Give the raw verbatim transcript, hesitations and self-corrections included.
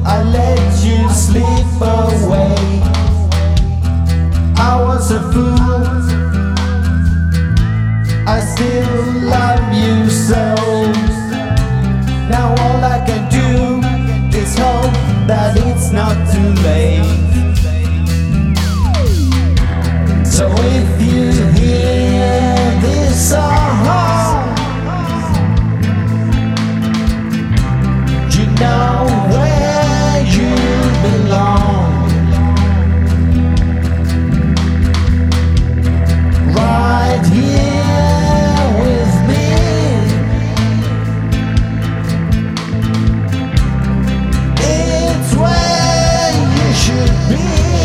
I let you slip away. I was a fool, I still love you so. Now all I can do is hope that it's not too late. So if you hear this song, you know where you belong. Right here with me. It's where you should be.